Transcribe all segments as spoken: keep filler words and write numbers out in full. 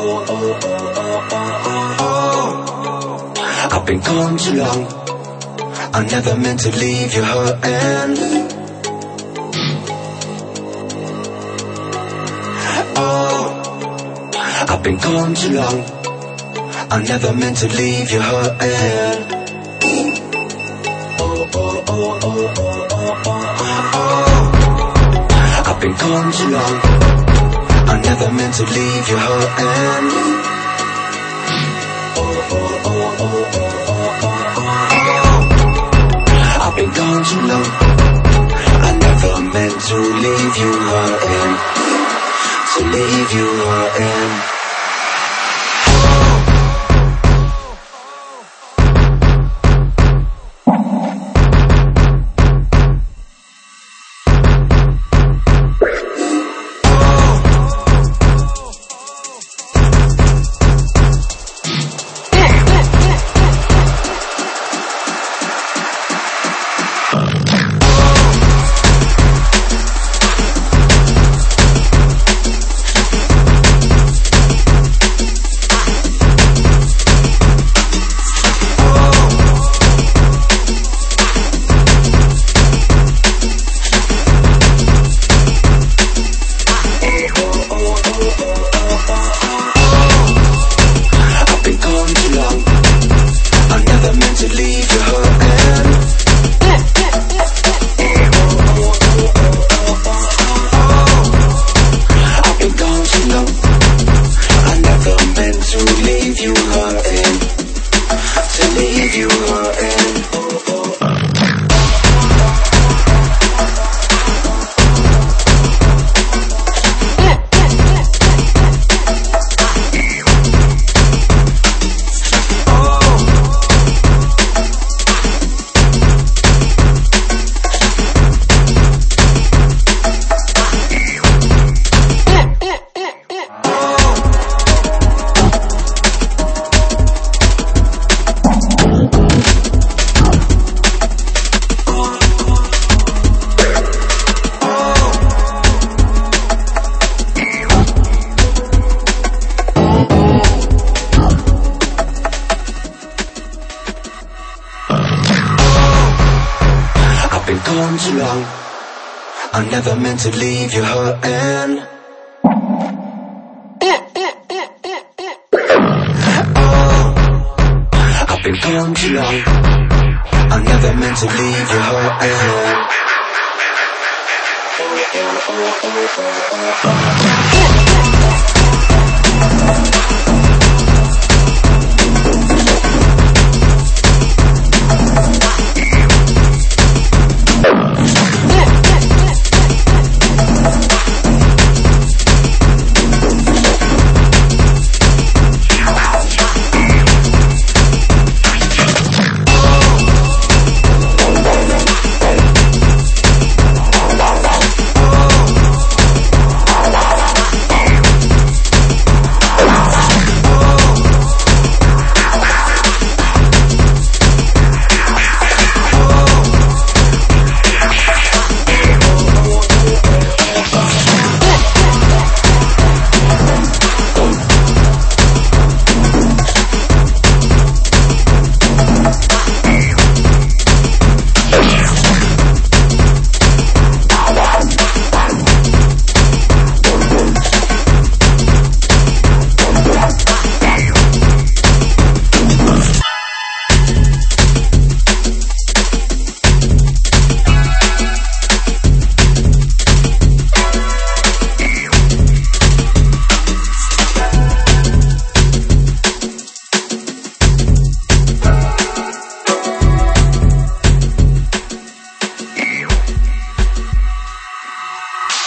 I've been gone too long. I never meant to leave you hurting. Oh, I've been gone too long. I never meant to leave you hurting. Oh, oh, oh, oh, oh, oh, oh, oh. I've been gone too long. I never meant to leave you hurting. Oh, oh, oh, oh, oh, oh, oh. I've been gone too long. I never meant to leave you hurting. To leave you hurting. Gone too long. I never meant to leave you hurting. Oh, I've been gone too long. I never meant to leave you hurting.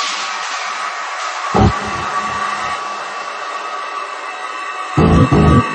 Thank you.